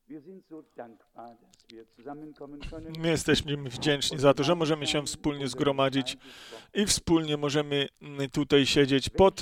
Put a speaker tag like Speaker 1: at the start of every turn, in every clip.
Speaker 1: My jesteśmy wdzięczni za to, że możemy się wspólnie zgromadzić i wspólnie możemy tutaj siedzieć pod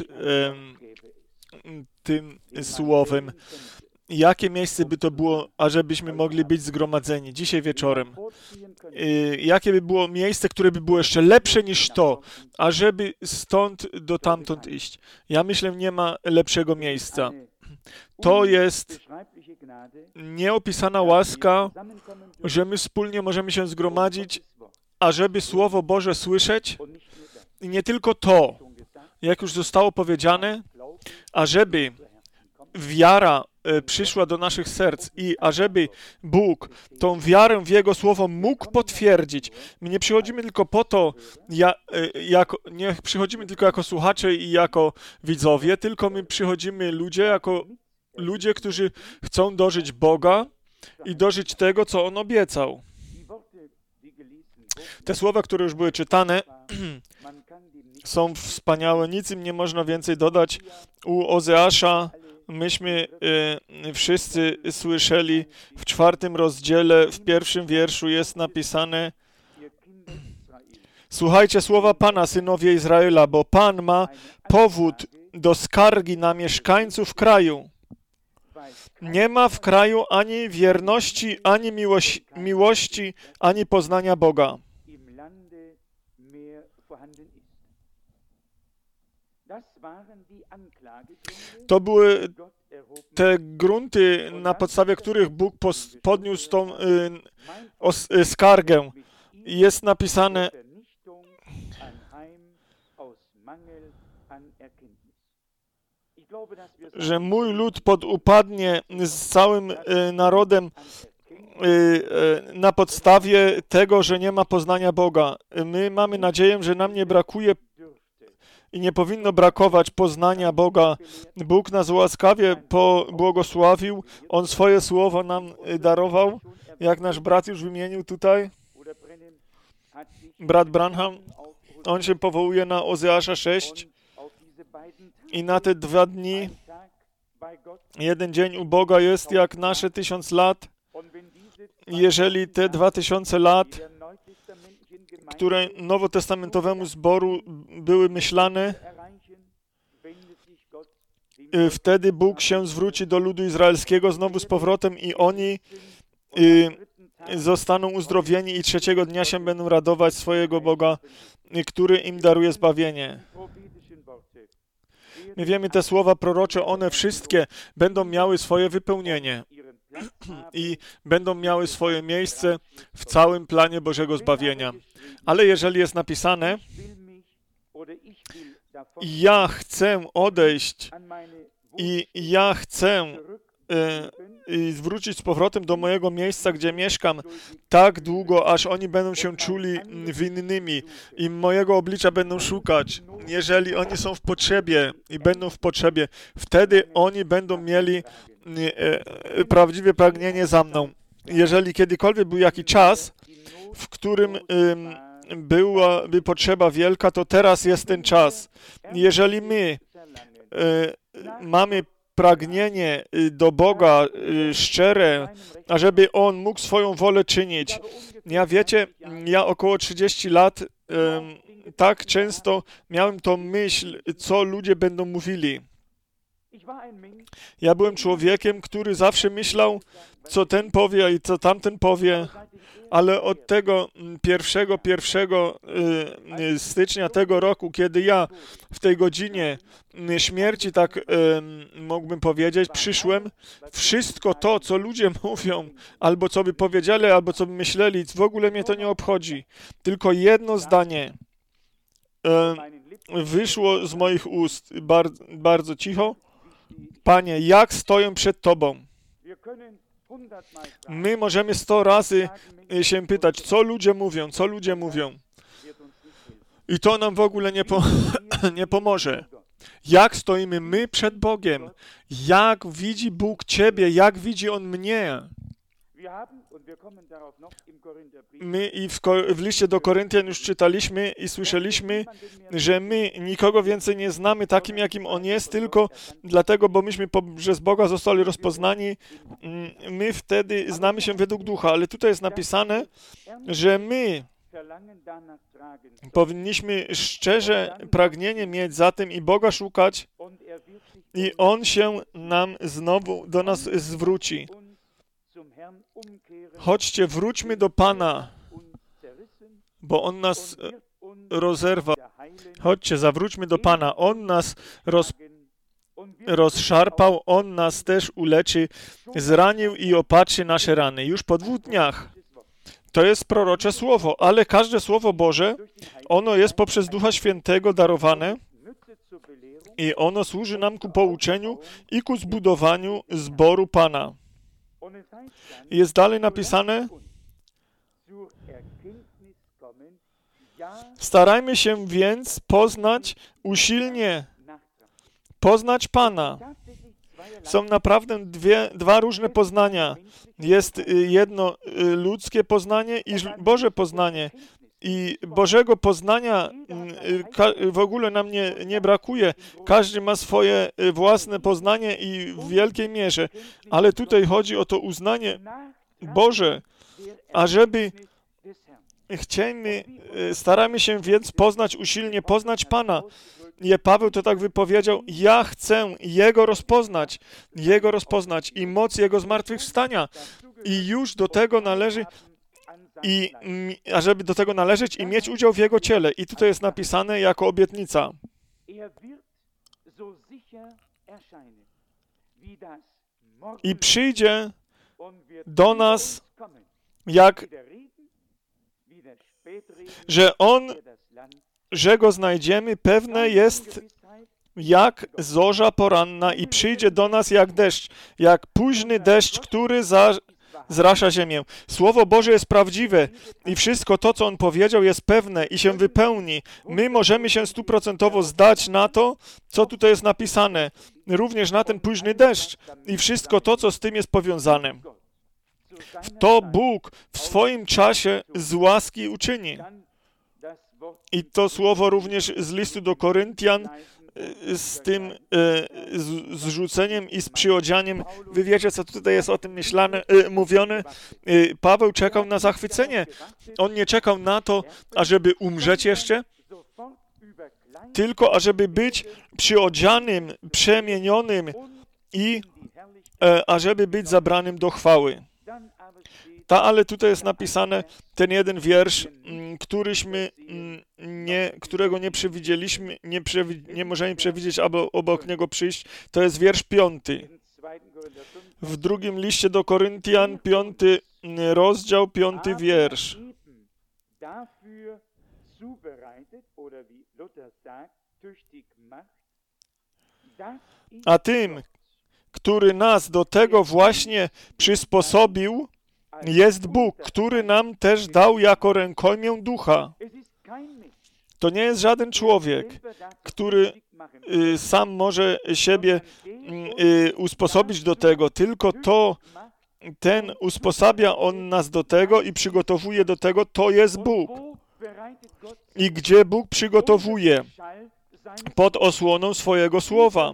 Speaker 1: tym słowem. Jakie miejsce by to było, ażebyśmy mogli być zgromadzeni dzisiaj wieczorem? Jakie by było miejsce, które by było jeszcze lepsze niż to, ażeby stąd do tamtąd iść? Ja myślę, nie ma lepszego miejsca. To jest nieopisana łaska, że my wspólnie możemy się zgromadzić, ażeby Słowo Boże słyszeć. I nie tylko to, jak już zostało powiedziane, ażeby wiara przyszła do naszych serc i ażeby Bóg tą wiarę w Jego Słowo mógł potwierdzić. My nie przychodzimy tylko po to, nie przychodzimy tylko jako słuchacze i jako widzowie, tylko my przychodzimy jako ludzie, którzy chcą dożyć Boga i dożyć tego, co On obiecał. Te słowa, które już były czytane, są wspaniałe, nic im nie można więcej dodać. U Ozeasza myśmy wszyscy słyszeli w 4 rozdziale, w 1 wierszu jest napisane: słuchajcie słowa Pana, synowie Izraela, bo Pan ma powód do skargi na mieszkańców kraju. Nie ma w kraju ani wierności, ani miłości, ani poznania Boga. To były te grunty, na podstawie których Bóg podniósł tą skargę. Jest napisane, że mój lud upadnie z całym narodem na podstawie tego, że nie ma poznania Boga. My mamy nadzieję, że nam nie brakuje i nie powinno brakować poznania Boga. Bóg nas łaskawie pobłogosławił. On swoje słowo nam darował, jak nasz brat już wymienił tutaj. Brat Branham, on się powołuje na Ozeasza 6 i na te 2 dni, jeden dzień u Boga jest jak nasze 1000 lat. Jeżeli te 2000 lat, które nowotestamentowemu zboru były myślane, wtedy Bóg się zwróci do ludu izraelskiego znowu z powrotem i oni zostaną uzdrowieni i 3. dnia się będą radować swojego Boga, który im daruje zbawienie. My wiemy, te słowa prorocze, one wszystkie będą miały swoje wypełnienie i będą miały swoje miejsce w całym planie Bożego zbawienia. Ale jeżeli jest napisane, ja chcę odejść i ja chcę zwrócić z powrotem do mojego miejsca, gdzie mieszkam, tak długo, aż oni będą się czuli winnymi i mojego oblicza będą szukać. Jeżeli oni są w potrzebie i będą w potrzebie, wtedy oni będą mieli prawdziwe pragnienie za mną. Jeżeli kiedykolwiek był jakiś czas, w którym byłaby potrzeba wielka, to teraz jest ten czas. Jeżeli my mamy pragnienie do Boga szczere, ażeby On mógł swoją wolę czynić. Ja około 30 lat tak często miałem tą myśl, co ludzie będą mówili. Ja byłem człowiekiem, który zawsze myślał, co ten powie i co tamten powie, ale od tego 1 stycznia tego roku, kiedy ja w tej godzinie śmierci, tak mógłbym powiedzieć, przyszłem, wszystko to, co ludzie mówią, albo co by powiedzieli, albo co by myśleli, w ogóle mnie to nie obchodzi. Tylko jedno zdanie wyszło z moich ust bardzo cicho. Panie, jak stoję przed Tobą? My możemy 100 razy się pytać, co ludzie mówią, co ludzie mówią. I to nam w ogóle nie pomoże. Jak stoimy my przed Bogiem? Jak widzi Bóg Ciebie? Jak widzi On mnie? My i w liście do Koryntian już czytaliśmy i słyszeliśmy, że my nikogo więcej nie znamy takim, jakim on jest, tylko dlatego, bo myśmy przez Boga zostali rozpoznani, my wtedy znamy się według ducha, ale tutaj jest napisane, że my powinniśmy szczerze pragnienie mieć za tym i Boga szukać i On się nam znowu do nas zwróci. Chodźcie, wróćmy do Pana, bo On nas rozerwał. Chodźcie, zawróćmy do Pana. On nas rozszarpał, On nas też uleczy, zranił i opatrzy nasze rany. Już po 2 dniach. To jest prorocze słowo, ale każde słowo Boże, ono jest poprzez Ducha Świętego darowane i ono służy nam ku pouczeniu i ku zbudowaniu zboru Pana. Jest dalej napisane, starajmy się więc usilnie poznać Pana. Są naprawdę dwa różne poznania. Jest jedno ludzkie poznanie i Boże poznanie. I Bożego poznania w ogóle nam nie brakuje. Każdy ma swoje własne poznanie i w wielkiej mierze. Ale tutaj chodzi o to uznanie Boże, ażeby staramy się więc usilnie poznać Pana. Paweł to tak wypowiedział, ja chcę Jego rozpoznać i moc Jego zmartwychwstania. I już do tego należy, ażeby do tego należeć i mieć udział w Jego ciele. I tutaj jest napisane jako obietnica. I przyjdzie do nas, że Go znajdziemy, pewne jest jak zorza poranna i przyjdzie do nas jak deszcz, jak późny deszcz, który zrasza ziemię. Słowo Boże jest prawdziwe i wszystko to, co On powiedział, jest pewne i się wypełni. My możemy się 100% zdać na to, co tutaj jest napisane, również na ten późny deszcz i wszystko to, co z tym jest powiązane. To Bóg w swoim czasie z łaski uczyni. I to słowo również z listu do Koryntian z tym zrzuceniem i z przyodzianiem. Wy wiecie, co tutaj jest o tym mówione. Paweł czekał na zachwycenie. On nie czekał na to, ażeby umrzeć jeszcze, tylko ażeby być przyodzianym, przemienionym i ażeby być zabranym do chwały. Ale tutaj jest napisane ten jeden wiersz, którego nie przewidzieliśmy, nie możemy przewidzieć, aby obok niego przyjść. To jest wiersz 5. W drugim liście do Koryntian, 5 rozdział, 5 wiersz. A tym, który nas do tego właśnie przysposobił, jest Bóg, który nam też dał jako rękojmię Ducha. To nie jest żaden człowiek, który sam może siebie usposobić do tego, tylko ten usposabia On nas do tego i przygotowuje do tego, to jest Bóg. I gdzie Bóg przygotowuje? Pod osłoną swojego słowa.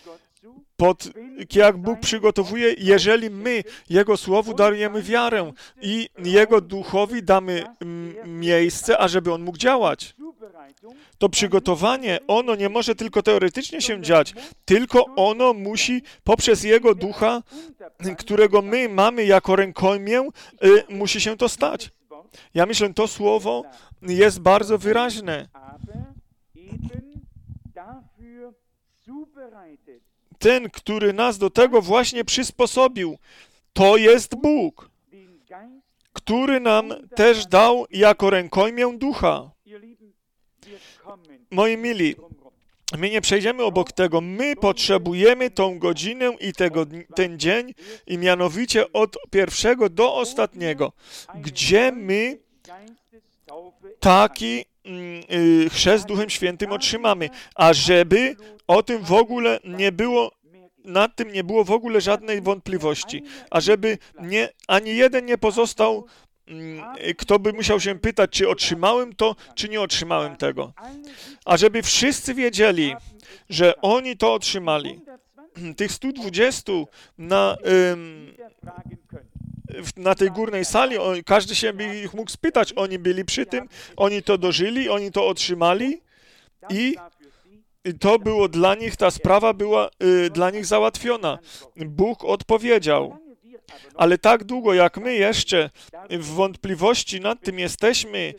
Speaker 1: Jak Bóg przygotowuje, jeżeli my Jego Słowu darujemy wiarę i Jego Duchowi damy miejsce, ażeby On mógł działać. To przygotowanie, ono nie może tylko teoretycznie się dziać, tylko ono musi poprzez Jego Ducha, którego my mamy jako rękojmię, musi się to stać. Ja myślę, że to słowo jest bardzo wyraźne. Ten, który nas do tego właśnie przysposobił, to jest Bóg, który nam też dał jako rękojmię Ducha. Moi mili, my nie przejdziemy obok tego. My potrzebujemy tą godzinę i ten dzień, i mianowicie od pierwszego do ostatniego, gdzie my taki chrzest Duchem Świętym otrzymamy. A żeby o tym w ogóle nie było nad tym nie było w ogóle żadnej wątpliwości, ażeby ani jeden nie pozostał, kto by musiał się pytać, czy otrzymałem to, czy nie otrzymałem tego. Ażeby wszyscy wiedzieli, że oni to otrzymali. Tych 120 na tej górnej sali, każdy się by ich mógł spytać, oni byli przy tym, oni to dożyli, oni to otrzymali i to było dla nich, ta sprawa była dla nich załatwiona. Bóg odpowiedział. Ale tak długo, jak my jeszcze w wątpliwości nad tym jesteśmy,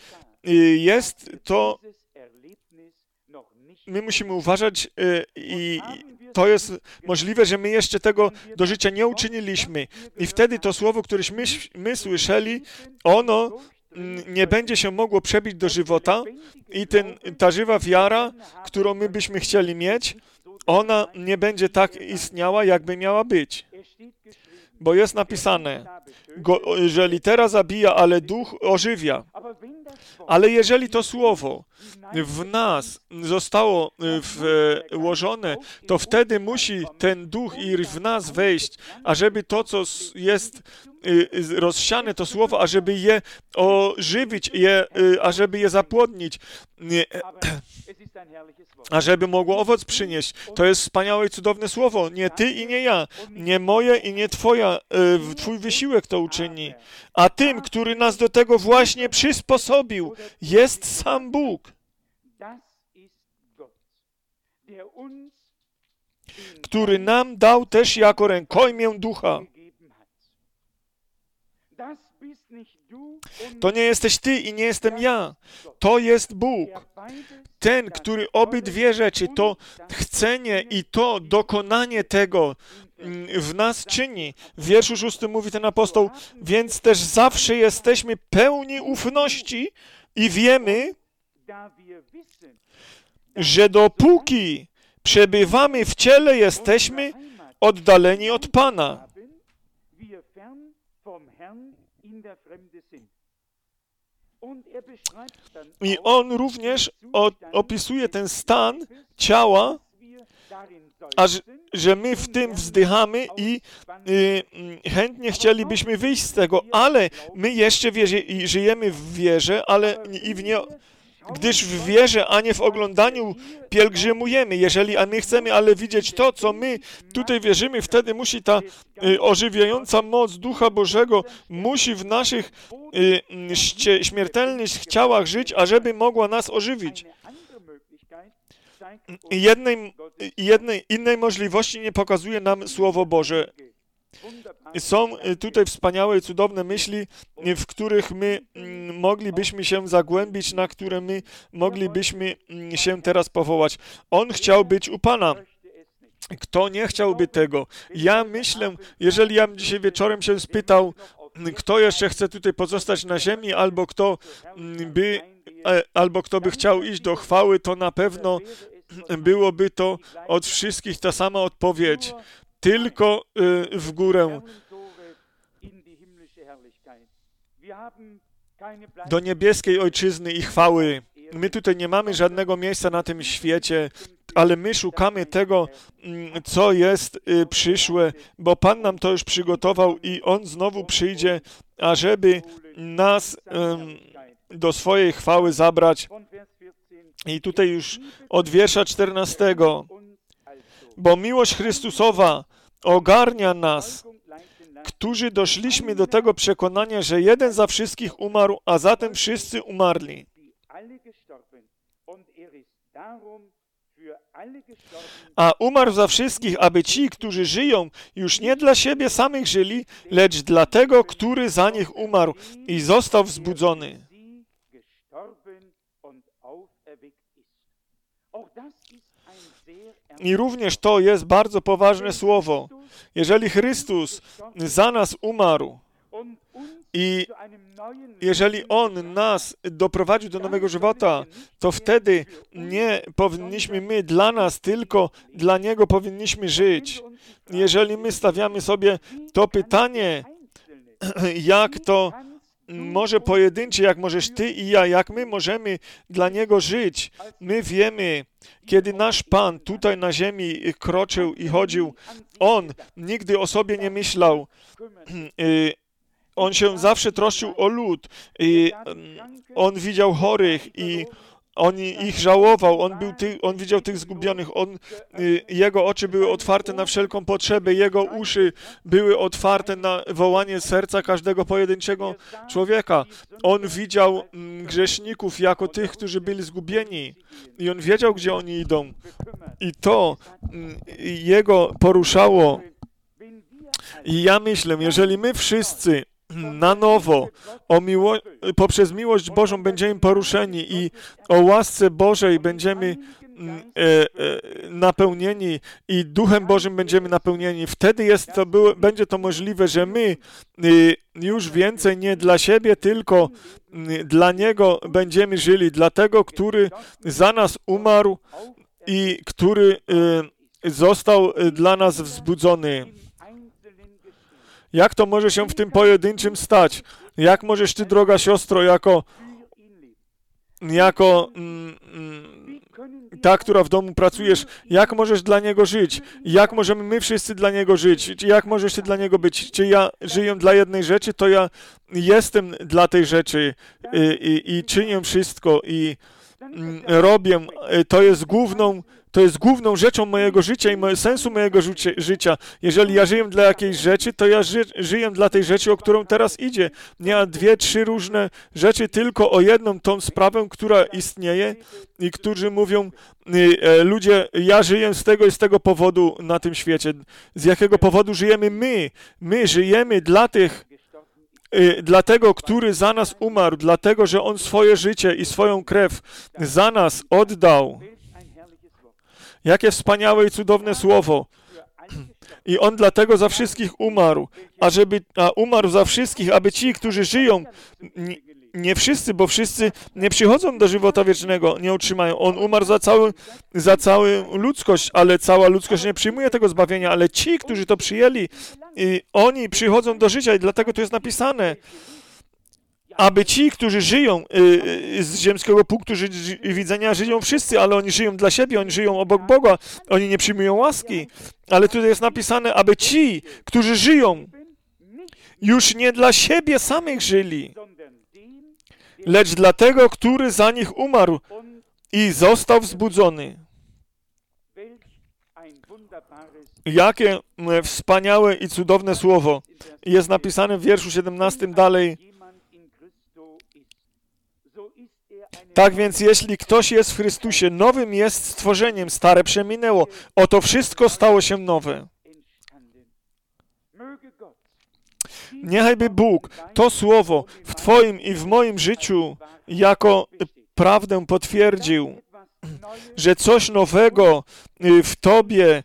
Speaker 1: my musimy uważać i to jest możliwe, że my jeszcze tego do życia nie uczyniliśmy. I wtedy to słowo, któreśmy my słyszeli, ono nie będzie się mogło przebić do żywota i ta żywa wiara, którą my byśmy chcieli mieć, ona nie będzie tak istniała, jakby miała być. Bo jest napisane, że litera zabija, ale duch ożywia. Ale jeżeli to słowo w nas zostało włożone, to wtedy musi ten duch i w nas wejść, ażeby to, co jest rozsiane, to słowo, ażeby je ożywić, ażeby je zapłodnić, ażeby mogło owoc przynieść. To jest wspaniałe i cudowne słowo. Nie ty i nie ja, nie moje i nie twój wysiłek to uczyni, a tym, który nas do tego właśnie przysposobił, jest sam Bóg, który nam dał też jako rękojmię ducha. To nie jesteś ty i nie jestem ja. To jest Bóg. Ten, który obydwie rzeczy, to chcenie i to dokonanie tego w nas czyni. W wierszu 6 mówi ten apostoł, więc też zawsze jesteśmy pełni ufności i wiemy, że dopóki przebywamy w ciele, jesteśmy oddaleni od Pana. I on również opisuje ten stan ciała, że my w tym wzdychamy i chętnie chcielibyśmy wyjść z tego, ale my jeszcze żyjemy w wierze, gdyż w wierze, a nie w oglądaniu pielgrzymujemy. A my chcemy ale widzieć to, co my tutaj wierzymy, wtedy musi ta ożywiająca moc Ducha Bożego musi w naszych śmiertelnych ciałach żyć, ażeby mogła nas ożywić. Jednej innej możliwości nie pokazuje nam Słowo Boże. Są tutaj wspaniałe i cudowne myśli, w których my moglibyśmy się zagłębić, na które my moglibyśmy się teraz powołać. On chciał być u Pana. Kto nie chciałby tego? Ja myślę, jeżeli ja bym dzisiaj wieczorem się spytał, kto jeszcze chce tutaj pozostać na ziemi, albo kto by chciał iść do chwały, to na pewno byłoby to od wszystkich ta sama odpowiedź. Tylko w górę. Do niebieskiej ojczyzny i chwały. My tutaj nie mamy żadnego miejsca na tym świecie, ale my szukamy tego, co jest przyszłe, bo Pan nam to już przygotował i On znowu przyjdzie, ażeby nas do swojej chwały zabrać. I tutaj już od wiersza 14. Bo miłość Chrystusowa ogarnia nas, którzy doszliśmy do tego przekonania, że jeden za wszystkich umarł, a zatem wszyscy umarli. A umarł za wszystkich, aby ci, którzy żyją, już nie dla siebie samych żyli, lecz dla tego, który za nich umarł i został wzbudzony. I również to jest bardzo poważne słowo. Jeżeli Chrystus za nas umarł i jeżeli On nas doprowadził do nowego żywota, to wtedy nie powinniśmy my dla nas, tylko dla Niego powinniśmy żyć. Jeżeli my stawiamy sobie to pytanie, jak to może pojedynczy, jak możesz Ty i ja, jak my możemy dla Niego żyć. My wiemy, kiedy nasz Pan tutaj na ziemi kroczył i chodził, On nigdy o sobie nie myślał. On się zawsze troszczył o lud. On widział chorych i on ich żałował, on widział tych zgubionych, jego oczy były otwarte na wszelką potrzebę, jego uszy były otwarte na wołanie serca każdego pojedynczego człowieka. On widział grzeszników jako tych, którzy byli zgubieni i on wiedział, gdzie oni idą. I to jego poruszało. I ja myślę, jeżeli my wszyscy na nowo poprzez miłość Bożą będziemy poruszeni i o łasce Bożej będziemy napełnieni i Duchem Bożym będziemy napełnieni, wtedy będzie to możliwe, że my już więcej nie dla siebie, tylko dla Niego będziemy żyli, dla tego, który za nas umarł i który został dla nas wzbudzony. Jak to może się w tym pojedynczym stać? Jak możesz Ty, droga siostro, jako ta, która w domu pracujesz, jak możesz dla Niego żyć? Jak możemy my wszyscy dla Niego żyć? Jak możesz Ty dla Niego być? Czy ja żyję dla jednej rzeczy, to ja jestem dla tej rzeczy i czynię wszystko i robię. To jest główną rzeczą mojego życia i sensu mojego życia. Jeżeli ja żyję dla jakiejś rzeczy, to ja żyję dla tej rzeczy, o którą teraz idzie. Nie ma 2, 3 różne rzeczy, tylko o jedną tą sprawę, która istnieje i którzy mówią, ludzie, ja żyję z tego i z tego powodu na tym świecie. Z jakiego powodu żyjemy my? My żyjemy dla tego, który za nas umarł, dlatego, że On swoje życie i swoją krew za nas oddał. Jakie wspaniałe i cudowne słowo. I On dlatego za wszystkich umarł, a umarł za wszystkich, aby ci, którzy żyją, nie wszyscy, bo wszyscy nie przychodzą do żywota wiecznego, nie otrzymają. On umarł za całą ludzkość, ale cała ludzkość nie przyjmuje tego zbawienia, ale ci, którzy to przyjęli, oni przychodzą do życia i dlatego to jest napisane, aby ci, którzy żyją z ziemskiego punktu widzenia, żyją wszyscy, ale oni żyją dla siebie, oni żyją obok Boga, oni nie przyjmują łaski. Ale tutaj jest napisane, aby ci, którzy żyją, już nie dla siebie samych żyli, lecz dla tego, który za nich umarł i został wzbudzony. Jakie wspaniałe i cudowne słowo. Jest napisane w wierszu 17 dalej. Tak więc, jeśli ktoś jest w Chrystusie, nowym jest stworzeniem, stare przeminęło. Oto wszystko stało się nowe. Niechajby Bóg to słowo w Twoim i w moim życiu jako prawdę potwierdził, że coś nowego w Tobie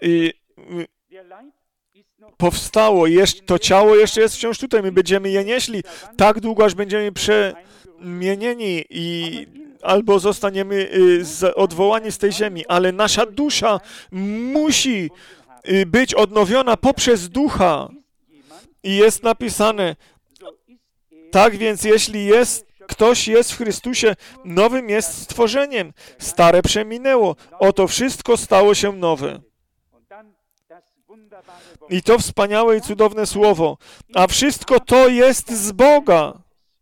Speaker 1: powstało. To ciało jeszcze jest wciąż tutaj. My będziemy je nieśli tak długo, aż będziemy przemienieni albo zostaniemy odwołani z tej ziemi. Ale nasza dusza musi być odnowiona poprzez Ducha. I jest napisane, tak więc jeśli ktoś jest w Chrystusie, nowym jest stworzeniem. Stare przeminęło. Oto wszystko stało się nowe. I to wspaniałe i cudowne słowo. A wszystko to jest z Boga.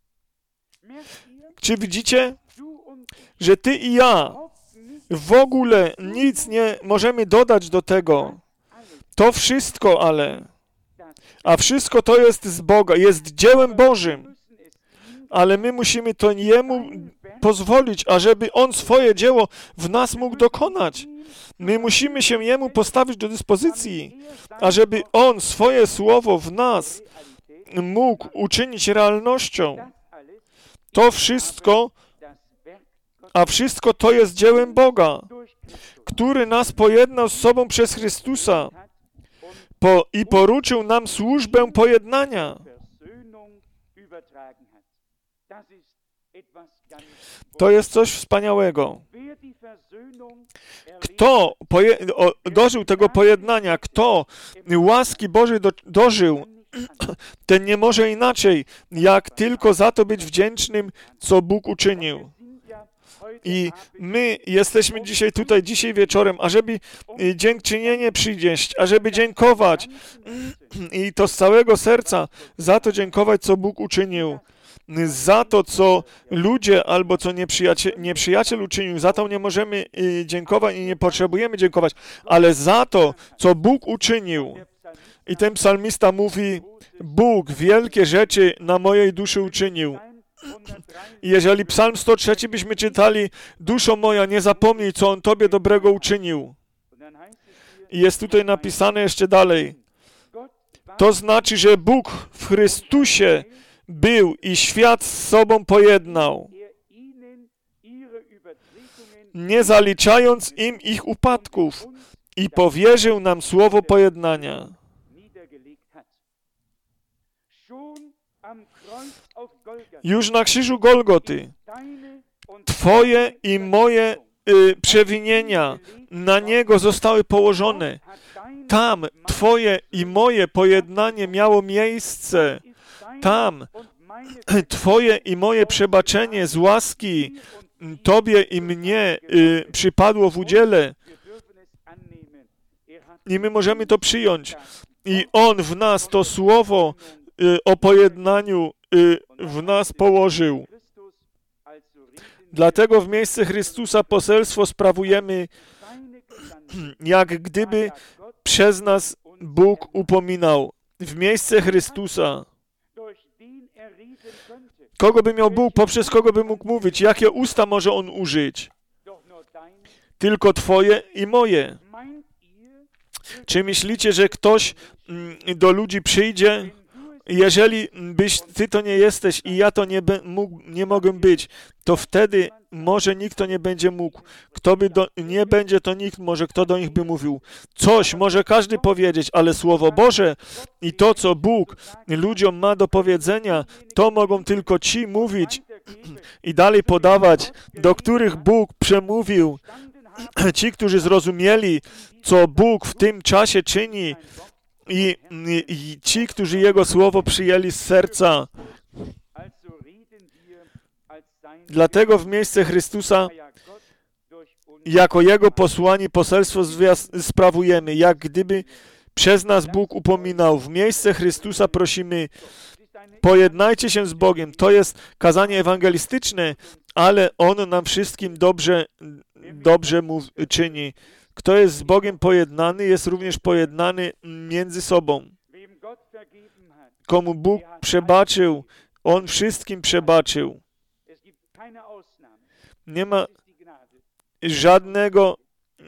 Speaker 1: Czy widzicie, że Ty i ja w ogóle nic nie możemy dodać do tego? To wszystko, a wszystko to jest z Boga, jest dziełem Bożym. Ale my musimy to Jemu pozwolić, ażeby On swoje dzieło w nas mógł dokonać. My musimy się Jemu postawić do dyspozycji, ażeby On swoje słowo w nas mógł uczynić realnością. To wszystko, a wszystko to jest dziełem Boga, który nas pojednał z sobą przez Chrystusa i poruczył nam służbę pojednania. To jest coś wspaniałego. Kto dożył tego pojednania, kto łaski Bożej dożył, ten nie może inaczej, jak tylko za to być wdzięcznym, co Bóg uczynił. I my jesteśmy dzisiaj wieczorem, ażeby dziękczynienie przynieść, ażeby dziękować i to z całego serca za to dziękować, co Bóg uczynił. Za to, co ludzie albo co nieprzyjaciel uczynił, za to nie możemy dziękować i nie potrzebujemy dziękować, ale za to, co Bóg uczynił. I ten psalmista mówi, Bóg wielkie rzeczy na mojej duszy uczynił. I jeżeli Psalm 103 byśmy czytali, duszo moja, nie zapomnij, co On Tobie dobrego uczynił. I jest tutaj napisane jeszcze dalej. To znaczy, że Bóg w Chrystusie był i świat z sobą pojednał, nie zaliczając im ich upadków, i powierzył nam słowo pojednania. Już na krzyżu Golgoty Twoje i moje przewinienia na Niego zostały położone. Tam Twoje i moje pojednanie miało miejsce. Tam Twoje i moje przebaczenie z łaski Tobie i mnie przypadło w udziale. I my możemy to przyjąć. I On w nas to słowo o pojednaniu w nas położył. Dlatego w miejsce Chrystusa poselstwo sprawujemy, jak gdyby przez nas Bóg upominał. W miejsce Chrystusa. Kogo by miał Bóg, poprzez kogo by mógł mówić? Jakie usta może On użyć? Tylko Twoje i moje. Czy myślicie, że ktoś do ludzi przyjdzie? Jeżeli byś Ty to nie jesteś i ja to nie mogę być, to wtedy może nikt to nie będzie mógł. Kto by nie będzie, to nikt może, kto do nich by mówił. Coś może każdy powiedzieć, ale Słowo Boże i to, co Bóg ludziom ma do powiedzenia, to mogą tylko ci mówić i dalej podawać, do których Bóg przemówił. Ci, którzy zrozumieli, co Bóg w tym czasie czyni, i ci, którzy Jego Słowo przyjęli z serca. Dlatego w miejsce Chrystusa, jako Jego posłani, poselstwo sprawujemy, jak gdyby przez nas Bóg upominał. W miejsce Chrystusa prosimy, pojednajcie się z Bogiem. To jest kazanie ewangelistyczne, ale On nam wszystkim dobrze czyni. Kto jest z Bogiem pojednany, jest również pojednany między sobą. Komu Bóg przebaczył, On wszystkim przebaczył. Nie ma żadnego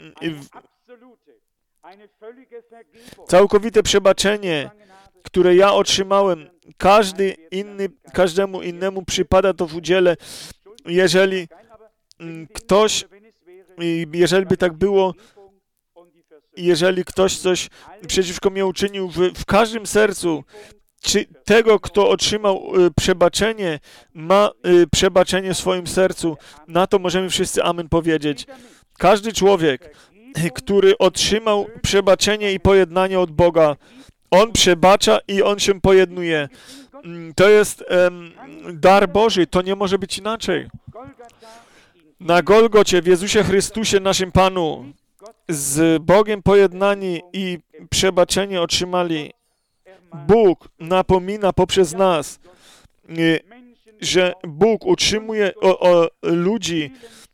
Speaker 1: całkowite przebaczenie, które ja otrzymałem. Każdemu innemu przypada to w udziale. Jeżeli by tak było, jeżeli ktoś coś przeciwko mnie uczynił w każdym sercu, czy tego, kto otrzymał przebaczenie, ma przebaczenie w swoim sercu, na to możemy wszyscy amen powiedzieć. Każdy człowiek, który otrzymał przebaczenie i pojednanie od Boga, on przebacza i on się pojednuje. To jest dar Boży, to nie może być inaczej. Na Golgocie, w Jezusie Chrystusie, naszym Panu, z Bogiem pojednani i przebaczenie otrzymali. Bóg napomina poprzez nas, że Bóg utrzymuje ludzi,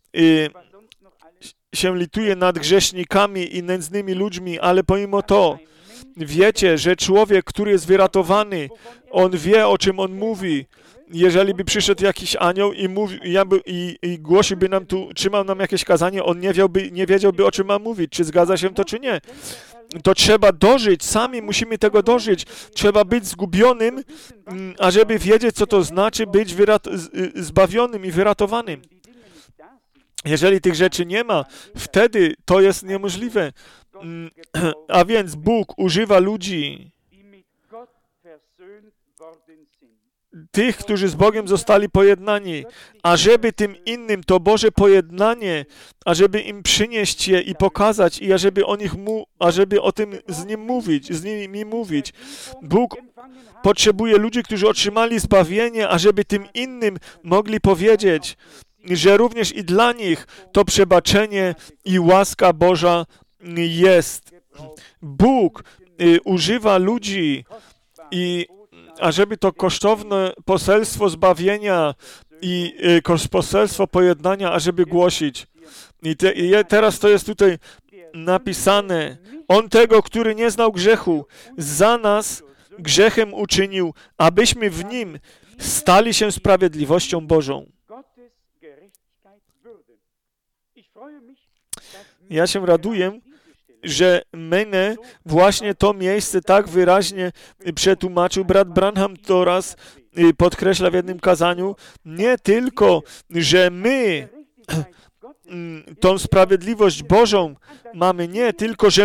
Speaker 1: się lituje nad grzesznikami i nędznymi ludźmi, ale pomimo to wiecie, że człowiek, który jest wyratowany, on wie, o czym on mówi. Jeżeli by przyszedł jakiś anioł i głosiłby nam tu, trzymał nam jakieś kazanie, on nie wiedziałby, o czym ma mówić, czy zgadza się to, czy nie. To trzeba dożyć, sami musimy tego dożyć. Trzeba być zgubionym, ażeby wiedzieć, co to znaczy być zbawionym i wyratowanym. Jeżeli tych rzeczy nie ma, wtedy to jest niemożliwe. A więc Bóg używa ludzi, tych, którzy z Bogiem zostali pojednani, ażeby tym innym to Boże pojednanie, ażeby im przynieść je i pokazać, i ażeby o tym z nimi mówić. Bóg potrzebuje ludzi, którzy otrzymali zbawienie, ażeby tym innym mogli powiedzieć, że również i dla nich to przebaczenie i łaska Boża jest. Bóg używa ludzi, ażeby to kosztowne poselstwo zbawienia i poselstwo pojednania, ażeby głosić. I teraz to jest tutaj napisane. On tego, który nie znał grzechu, za nas grzechem uczynił, abyśmy w nim stali się sprawiedliwością Bożą. Ja się raduję, że mnie właśnie to miejsce tak wyraźnie przetłumaczył. Brat Branham to raz podkreśla w jednym kazaniu, nie tylko, że my tą sprawiedliwość Bożą mamy, nie tylko, że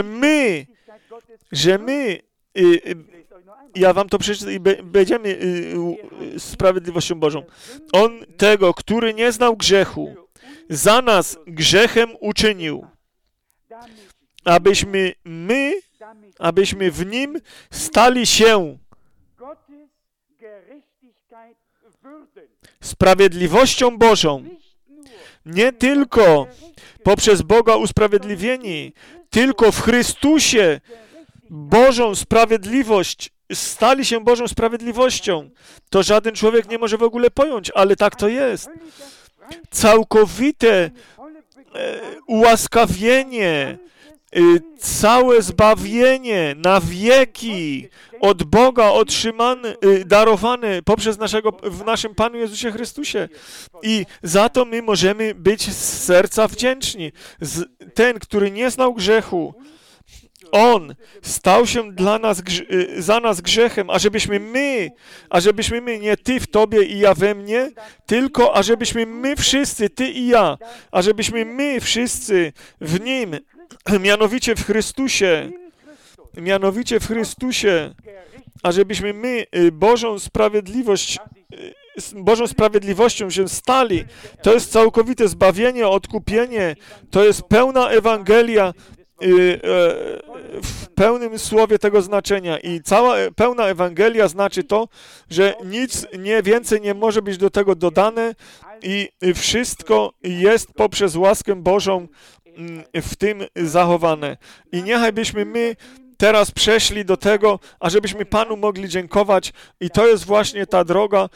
Speaker 1: my, ja wam to przeczytam i będziemy sprawiedliwością Bożą. On tego, który nie znał grzechu, za nas grzechem uczynił, abyśmy w nim stali się sprawiedliwością Bożą. Nie tylko poprzez Boga usprawiedliwieni, tylko w Chrystusie Bożą sprawiedliwość, stali się Bożą sprawiedliwością. To żaden człowiek nie może w ogóle pojąć, ale tak to jest. Całkowite ułaskawienie, całe zbawienie na wieki od Boga otrzymane, darowane w naszym Panu Jezusie Chrystusie. I za to my możemy być z serca wdzięczni. Ten, który nie znał grzechu, On stał się za nas grzechem, ażebyśmy my, nie ty w tobie i ja we mnie, tylko ażebyśmy my wszyscy, ty i ja, ażebyśmy my wszyscy w Nim, mianowicie w Chrystusie, ażebyśmy my Bożą sprawiedliwością się stali. To jest całkowite zbawienie, odkupienie, to jest pełna Ewangelia, w pełnym słowie tego znaczenia. I cała pełna Ewangelia znaczy to, że nic więcej nie może być do tego dodane i wszystko jest poprzez łaskę Bożą w tym zachowane. I niechaj byśmy my teraz przeszli do tego, ażebyśmy Panu mogli dziękować. I to jest właśnie ta droga,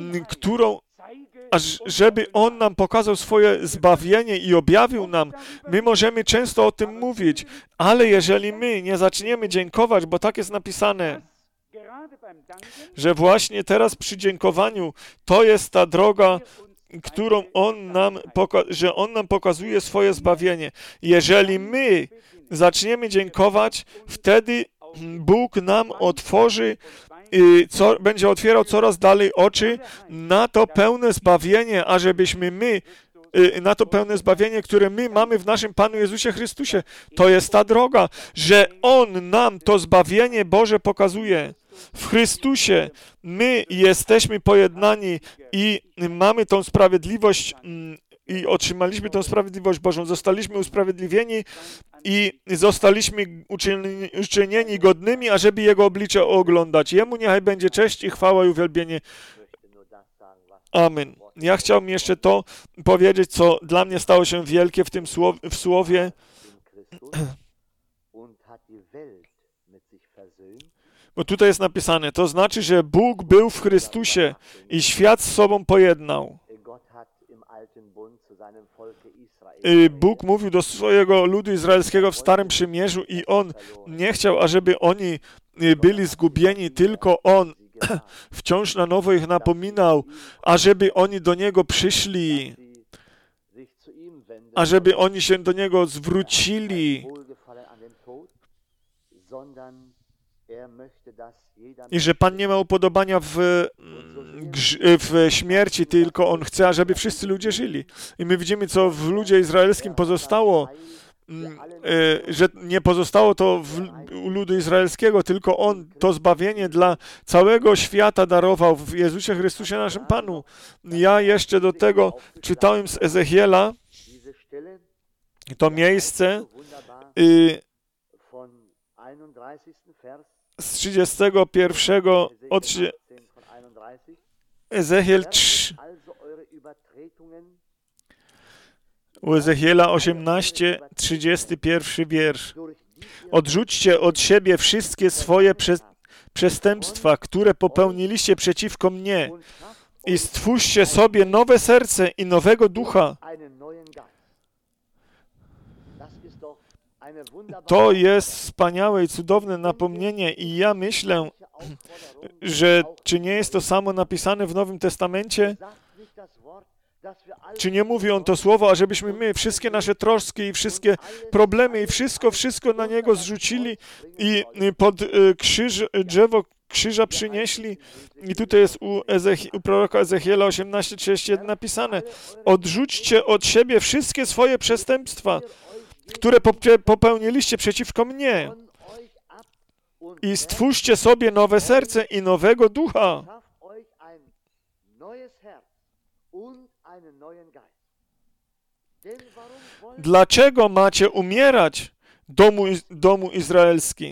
Speaker 1: żeby On nam pokazał swoje zbawienie i objawił nam. My możemy często o tym mówić, ale jeżeli my nie zaczniemy dziękować, bo tak jest napisane, że właśnie teraz przy dziękowaniu to jest ta droga, którą że On nam pokazuje swoje zbawienie. Jeżeli my zaczniemy dziękować, wtedy Bóg nam otworzy, będzie otwierał coraz dalej oczy na to pełne zbawienie, ażebyśmy na to pełne zbawienie, które my mamy w naszym Panu Jezusie Chrystusie. To jest ta droga, że On nam to zbawienie Boże pokazuje. W Chrystusie my jesteśmy pojednani i mamy tą sprawiedliwość i otrzymaliśmy tą sprawiedliwość Bożą. Zostaliśmy usprawiedliwieni i zostaliśmy uczynieni godnymi, ażeby Jego oblicze oglądać. Jemu niechaj będzie cześć i chwała i uwielbienie. Amen. Ja chciałbym jeszcze to powiedzieć, co dla mnie stało się wielkie w tym słowie. Bo tutaj jest napisane, to znaczy, że Bóg był w Chrystusie i świat z sobą pojednał. Bóg mówił do swojego ludu izraelskiego w Starym Przymierzu i On nie chciał, ażeby oni byli zgubieni, tylko On wciąż na nowo ich napominał, ażeby oni do Niego przyszli, ażeby oni się do Niego zwrócili i że Pan nie ma upodobania w śmierci, tylko On chce, ażeby wszyscy ludzie żyli. I my widzimy, co w ludzie izraelskim pozostało, że nie pozostało to u ludu izraelskiego, tylko On to zbawienie dla całego świata darował w Jezusie Chrystusie naszym Panu. Ja jeszcze do tego czytałem z Ezechiela to miejsce z 31 Ezechiel 3. U Ezechiela 18, 31 wiersz. Odrzućcie od siebie wszystkie swoje przestępstwa, które popełniliście przeciwko mnie i stwórzcie sobie nowe serce i nowego ducha. To jest wspaniałe i cudowne napomnienie i ja myślę, że czy nie jest to samo napisane w Nowym Testamencie? Czy nie mówi on to słowo, ażebyśmy my wszystkie nasze troski i wszystkie problemy i wszystko na Niego zrzucili i pod drzewo krzyża przynieśli? I tutaj jest u proroka Ezechiela 18:31 napisane: odrzućcie od siebie wszystkie swoje przestępstwa, które popełniliście przeciwko mnie i stwórzcie sobie nowe serce i nowego ducha. Dlaczego macie umierać, domu izraelski?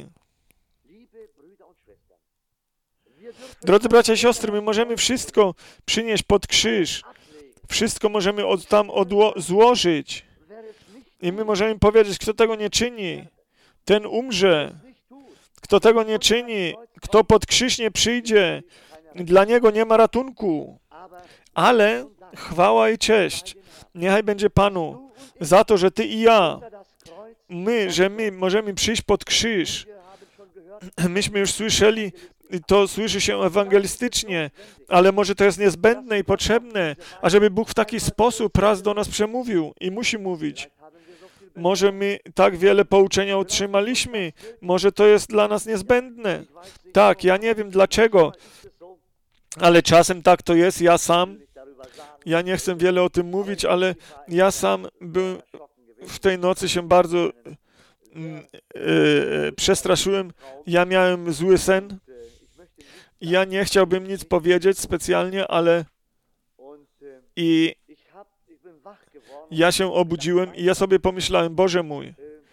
Speaker 1: Drodzy bracia i siostry, my możemy wszystko przynieść pod krzyż. Wszystko możemy tam złożyć. I my możemy powiedzieć, kto tego nie czyni, ten umrze. Kto tego nie czyni, kto pod krzyż nie przyjdzie, dla niego nie ma ratunku. Ale chwała i cześć niechaj będzie Panu za to, że Ty i ja, że my możemy przyjść pod krzyż. Myśmy już słyszeli, to słyszy się ewangelistycznie, ale może to jest niezbędne i potrzebne, ażeby Bóg w taki sposób raz do nas przemówił i musi mówić. Może my tak wiele pouczenia otrzymaliśmy, może to jest dla nas niezbędne. Tak, ja nie wiem dlaczego, ale czasem tak to jest. Ja nie chcę wiele o tym mówić, ale ja sam w tej nocy się bardzo przestraszyłem. Ja miałem zły sen. Ja nie chciałbym nic powiedzieć specjalnie, ale ja się obudziłem i ja sobie pomyślałem, Boże mój,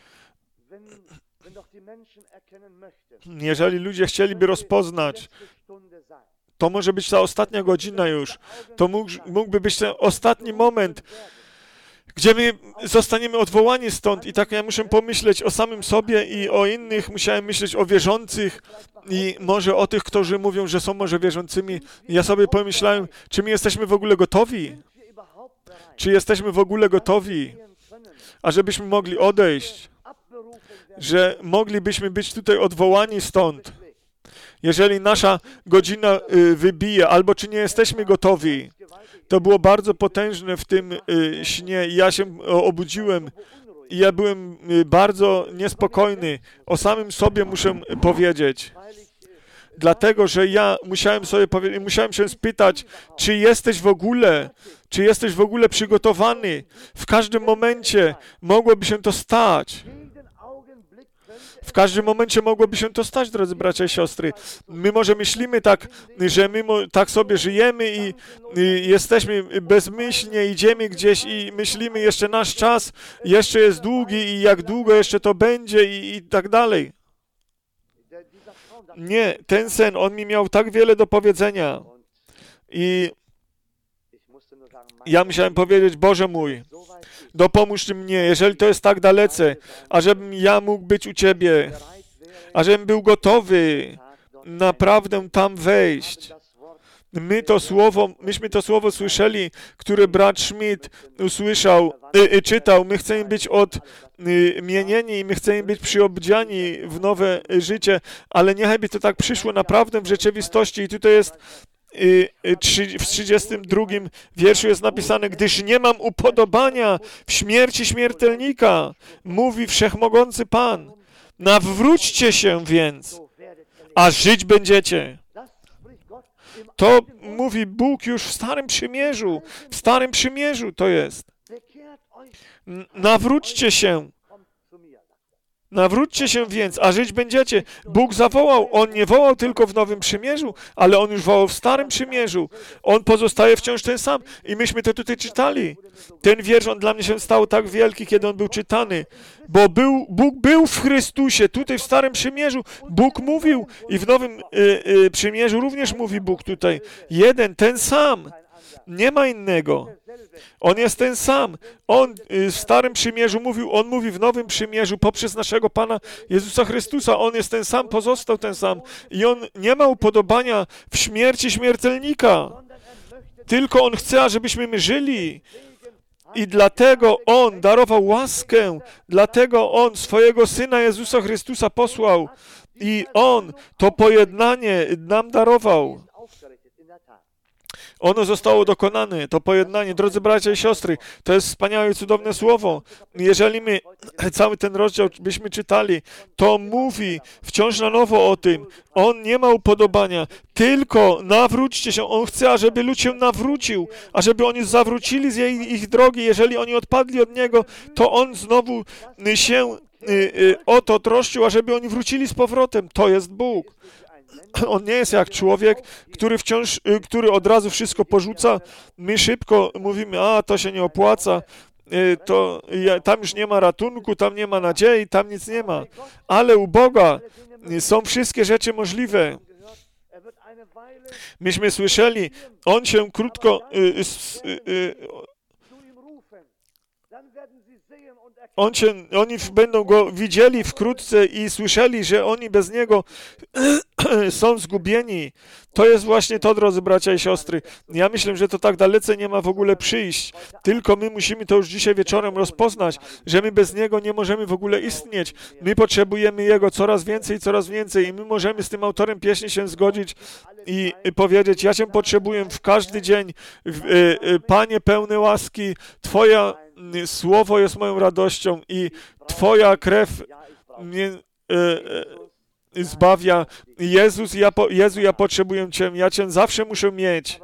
Speaker 1: jeżeli ludzie chcieliby rozpoznać, to może być ta ostatnia godzina już, to mógłby być ten ostatni moment, gdzie my zostaniemy odwołani stąd i tak ja muszę pomyśleć o samym sobie i o innych, musiałem myśleć o wierzących i może o tych, którzy mówią, że są może wierzącymi. Ja sobie pomyślałem, czy my jesteśmy w ogóle gotowi? Czy jesteśmy w ogóle gotowi, ażebyśmy mogli odejść, że moglibyśmy być tutaj odwołani stąd, jeżeli nasza godzina wybije, albo czy nie jesteśmy gotowi. To było bardzo potężne w tym śnie. Ja się obudziłem i ja byłem bardzo niespokojny. O samym sobie muszę powiedzieć. Dlatego, że ja musiałem sobie powiedzieć, musiałem się spytać, czy jesteś w ogóle przygotowany. W każdym momencie mogłoby się to stać. W każdym momencie mogłoby się to stać, drodzy bracia i siostry. My może myślimy tak, że my tak sobie żyjemy i jesteśmy bezmyślnie, idziemy gdzieś i myślimy, jeszcze nasz czas jeszcze jest długi i jak długo jeszcze to będzie i tak dalej. Nie, ten sen, on mi miał tak wiele do powiedzenia. I ja musiałem powiedzieć, Boże mój, dopomóż mnie, jeżeli to jest tak dalece, ażebym ja mógł być u Ciebie, ażebym był gotowy naprawdę tam wejść. Myśmy to słowo słyszeli, które brat Schmidt usłyszał, czytał. My chcemy być odmienieni i my chcemy być przyodziani w nowe życie, ale niechaj by to tak przyszło naprawdę w rzeczywistości. I tutaj jest w 32 wierszu jest napisane, gdyż nie mam upodobania w śmierci śmiertelnika, mówi Wszechmogący Pan. Nawróćcie się więc, a żyć będziecie. To mówi Bóg już w Starym Przymierzu. W Starym Przymierzu to jest. Nawróćcie się, Nawróćcie się więc, a żyć będziecie. Bóg zawołał. On nie wołał tylko w Nowym Przymierzu, ale On już wołał w Starym Przymierzu. On pozostaje wciąż ten sam. I myśmy to tutaj czytali. Ten wiersz, on dla mnie się stał tak wielki, kiedy on był czytany. Bo Bóg był w Chrystusie. Tutaj w Starym Przymierzu Bóg mówił i w Nowym Przymierzu również mówi Bóg tutaj. Jeden, ten sam. Nie ma innego. On jest ten sam. On w Starym Przymierzu mówił, On mówi w Nowym Przymierzu poprzez naszego Pana Jezusa Chrystusa. On jest ten sam, pozostał ten sam. I On nie ma upodobania w śmierci śmiertelnika. Tylko On chce, ażebyśmy my żyli. I dlatego On darował łaskę. Dlatego On swojego Syna Jezusa Chrystusa posłał. I On to pojednanie nam darował. Ono zostało dokonane, to pojednanie. Drodzy bracia i siostry, to jest wspaniałe i cudowne słowo. Jeżeli my cały ten rozdział byśmy czytali, to mówi wciąż na nowo o tym. On nie ma upodobania, tylko nawróćcie się. On chce, ażeby lud się nawrócił, ażeby oni zawrócili z ich drogi. Jeżeli oni odpadli od Niego, to On znowu się o to troszczył, ażeby oni wrócili z powrotem. To jest Bóg. On nie jest jak człowiek, który od razu wszystko porzuca. My szybko mówimy, to się nie opłaca, tam już nie ma ratunku, tam nie ma nadziei, tam nic nie ma. Ale u Boga są wszystkie rzeczy możliwe. Myśmy słyszeli, On się krótko... Oni będą Go widzieli wkrótce i słyszeli, że oni bez Niego są zgubieni. To jest właśnie to, drodzy bracia i siostry. Ja myślę, że to tak dalece nie ma w ogóle przyjść. Tylko my musimy to już dzisiaj wieczorem rozpoznać, że my bez Niego nie możemy w ogóle istnieć. My potrzebujemy Jego coraz więcej i my możemy z tym autorem pieśni się zgodzić i powiedzieć, ja Cię potrzebuję w każdy dzień. Panie pełny łaski, Twoja Słowo jest moją radością i Twoja krew mnie zbawia. Jezu, ja potrzebuję Cię, ja Cię zawsze muszę mieć.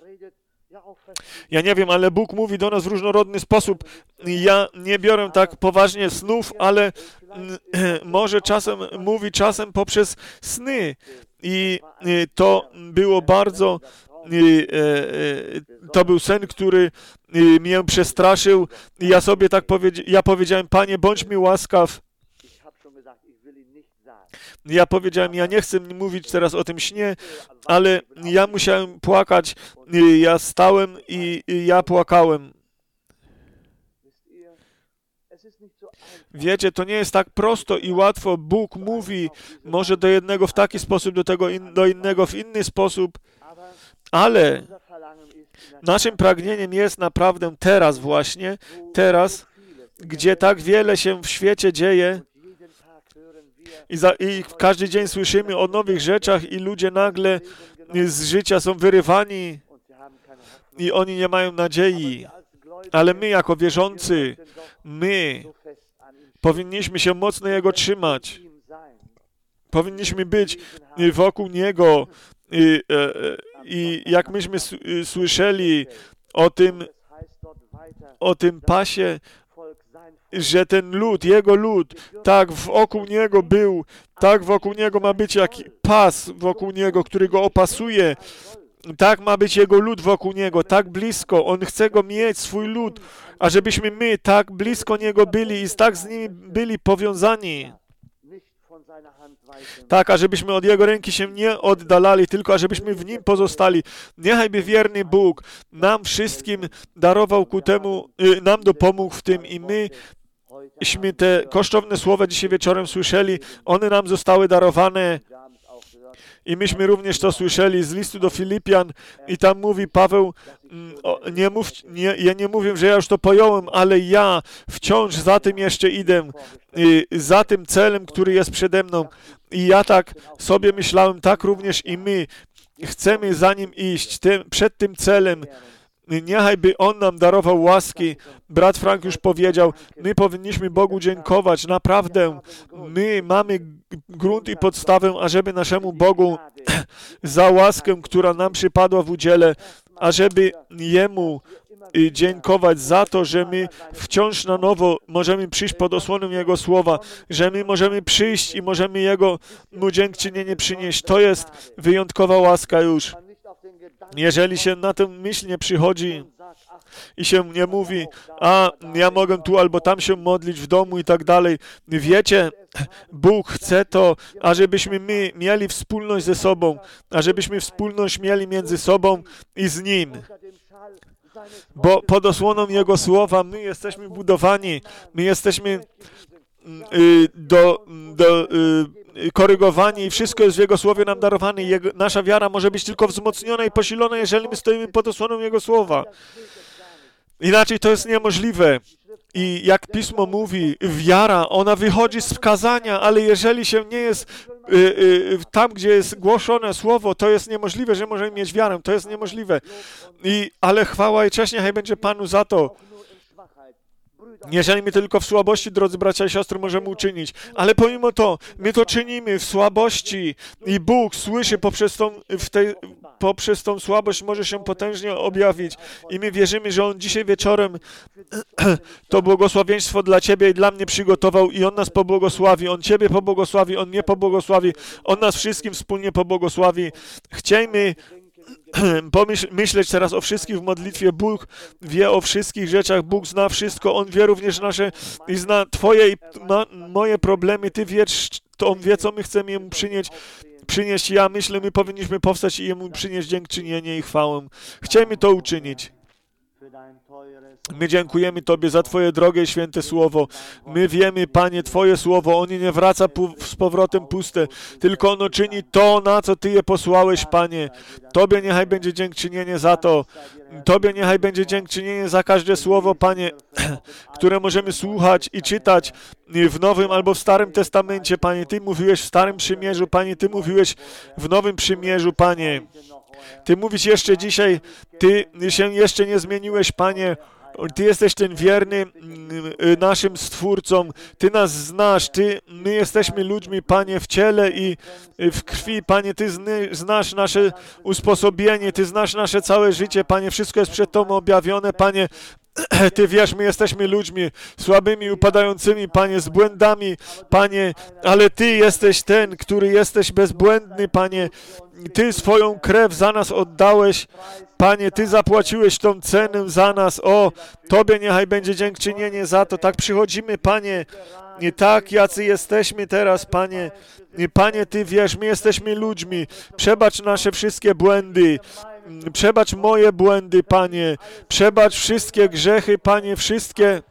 Speaker 1: Ja nie wiem, ale Bóg mówi do nas w różnorodny sposób. Ja nie biorę tak poważnie snów, ale może czasem mówi poprzez sny. I to było bardzo... To był sen, który mnie przestraszył i ja sobie tak powiedziałem, Panie, bądź mi łaskaw. Ja powiedziałem, ja nie chcę mówić teraz o tym śnie, ale ja musiałem płakać. Ja stałem i ja płakałem. Wiecie, to nie jest tak prosto i łatwo. Bóg mówi może do jednego w taki sposób, do innego w inny sposób, ale naszym pragnieniem jest naprawdę teraz, gdzie tak wiele się w świecie dzieje i każdy dzień słyszymy o nowych rzeczach i ludzie nagle z życia są wyrywani i oni nie mają nadziei. Ale my jako wierzący, my powinniśmy się mocno Jego trzymać. Powinniśmy być wokół Niego. I jak myśmy słyszeli o tym pasie, że ten lud, Jego lud, tak wokół Niego był, tak wokół Niego ma być jak pas wokół Niego, który Go opasuje. Tak ma być Jego lud wokół Niego, tak blisko. On chce Go mieć, swój lud, ażebyśmy my tak blisko Niego byli i tak z Nim byli powiązani. Tak, ażebyśmy od Jego ręki się nie oddalali, tylko ażebyśmy w Nim pozostali. Niechajby wierny Bóg nam wszystkim darował ku temu, nam dopomógł w tym i myśmy te kosztowne słowa dzisiaj wieczorem słyszeli. One nam zostały darowane. I myśmy również to słyszeli z listu do Filipian i tam mówi Paweł, ja nie mówię, że ja już to pojąłem, ale ja wciąż za tym jeszcze idę, za tym celem, który jest przede mną. I ja tak sobie myślałem, tak również i my chcemy za nim iść, przed tym celem. Niechaj by On nam darował łaski. Brat Frank już powiedział, my powinniśmy Bogu dziękować. Naprawdę, my mamy grunt i podstawę, ażeby naszemu Bogu za łaskę, która nam przypadła w udziale, ażeby Jemu dziękować za to, że my wciąż na nowo możemy przyjść pod osłoną Jego Słowa, że my możemy przyjść i możemy Mu dziękczynienie przynieść. To jest wyjątkowa łaska już. Jeżeli się na tę myśl nie przychodzi i się nie mówi, a ja mogę tu albo tam się modlić w domu i tak dalej. Wiecie, Bóg chce to, ażebyśmy my mieli wspólność ze sobą, ażebyśmy wspólność mieli między sobą i z Nim. Bo pod osłoną Jego Słowa my jesteśmy budowani, my jesteśmy korygowani i wszystko jest w Jego Słowie nam darowane. Nasza wiara może być tylko wzmocniona i posilona, jeżeli my stoimy pod osłoną Jego Słowa. Inaczej to jest niemożliwe. I jak Pismo mówi, wiara, ona wychodzi z kazania, ale jeżeli się nie jest tam, gdzie jest głoszone Słowo, to jest niemożliwe, że możemy mieć wiarę. To jest niemożliwe. Ale chwała i cześć niechaj będzie Panu za to. Jeżeli my tylko w słabości, drodzy bracia i siostry, możemy uczynić. Ale pomimo to, my to czynimy w słabości i Bóg słyszy poprzez tą słabość może się potężnie objawić. I my wierzymy, że On dzisiaj wieczorem to błogosławieństwo dla Ciebie i dla mnie przygotował i On nas pobłogosławi. On Ciebie pobłogosławi, On mnie pobłogosławi, On nas wszystkim wspólnie pobłogosławi. Chciejmy myśleć teraz o wszystkich w modlitwie. Bóg wie o wszystkich rzeczach, Bóg zna wszystko, On wie również nasze i zna Twoje i moje problemy. Ty wiesz, to On wie, co my chcemy Jemu przynieść. Ja myślę, my powinniśmy powstać i Jemu przynieść dziękczynienie i chwałę. Chciejmy to uczynić. My dziękujemy Tobie za Twoje drogie i święte Słowo. My wiemy, Panie, Twoje Słowo, ono nie wraca z powrotem puste, tylko ono czyni to, na co Ty je posłałeś, Panie. Tobie niechaj będzie dziękczynienie za to. Tobie niechaj będzie dziękczynienie za każde słowo, Panie, które możemy słuchać i czytać w Nowym albo w Starym Testamencie, Panie. Ty mówiłeś w Starym Przymierzu, Panie, Ty mówiłeś w Nowym Przymierzu, Panie. Ty mówisz jeszcze dzisiaj, Ty się jeszcze nie zmieniłeś, Panie. Ty jesteś ten wierny naszym Stwórcą. Ty nas znasz. My jesteśmy ludźmi, Panie, w ciele i w krwi. Panie, Ty znasz nasze usposobienie. Ty znasz nasze całe życie, Panie. Wszystko jest przed Tobą objawione, Panie. Ty wiesz, my jesteśmy ludźmi słabymi, upadającymi, Panie, z błędami, Panie, ale Ty jesteś ten, który jesteś bezbłędny, Panie. Ty swoją krew za nas oddałeś, Panie, Ty zapłaciłeś tą cenę za nas. O, Tobie niechaj będzie dziękczynienie za to. Tak przychodzimy, Panie, nie tak, jacy jesteśmy teraz, Panie. Panie, Ty wiesz, my jesteśmy ludźmi. Przebacz nasze wszystkie błędy. Przebacz moje błędy, Panie. Przebacz wszystkie grzechy, Panie, wszystkie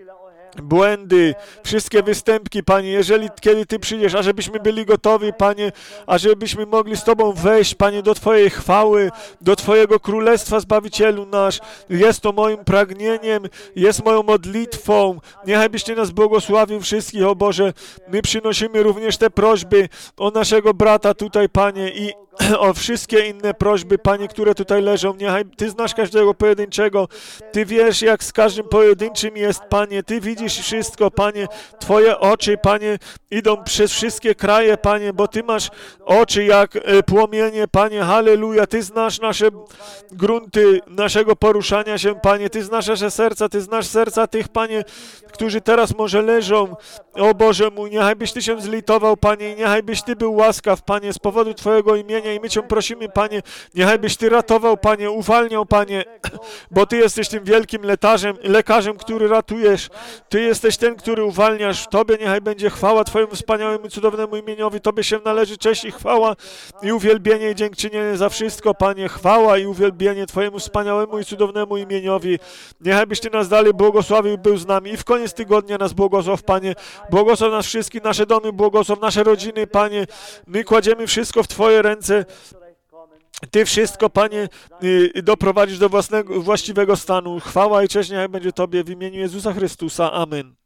Speaker 1: błędy, wszystkie występki, Panie, kiedy Ty przyjdziesz, ażebyśmy byli gotowi, Panie, ażebyśmy mogli z Tobą wejść, Panie, do Twojej chwały, do Twojego Królestwa, Zbawicielu nasz. Jest to moim pragnieniem, jest moją modlitwą. Niechaj byś Ty nas błogosławił wszystkich, o Boże. My przynosimy również te prośby o naszego brata tutaj, Panie, i o wszystkie inne prośby, Panie, które tutaj leżą. Niechaj Ty znasz każdego pojedynczego. Ty wiesz, jak z każdym pojedynczym jest, Panie. Ty widzisz wszystko, Panie. Twoje oczy, Panie, idą przez wszystkie kraje, Panie, bo Ty masz oczy jak płomienie, Panie. Halleluja. Ty znasz nasze grunty naszego poruszania się, Panie. Ty znasz nasze serca. Ty znasz serca tych, Panie, którzy teraz może leżą. O Boże mój, niechaj byś Ty się zlitował, Panie, i niechaj byś Ty był łaskaw, Panie, z powodu Twojego imienia. I my Cię prosimy, Panie, niechaj byś Ty ratował, Panie, uwalniał, Panie, bo Ty jesteś tym wielkim lekarzem, który ratujesz. Ty jesteś ten, który uwalniasz. Tobie niechaj będzie chwała Twojemu wspaniałemu, cudownemu imieniowi. Tobie się należy cześć i chwała i uwielbienie i dziękczynienie za wszystko, Panie. Chwała i uwielbienie Twojemu wspaniałemu i cudownemu imieniowi. Niechaj byś Ty nas dalej błogosławił, był z nami i w koniec tygodnia nas błogosław, Panie. Błogosław nas wszystkich, nasze domy, błogosław nasze rodziny, Panie. My kładziemy wszystko w Twoje ręce. Ty wszystko, Panie, doprowadzisz do właściwego stanu. Chwała i cześć niechaj będzie Tobie w imieniu Jezusa Chrystusa. Amen.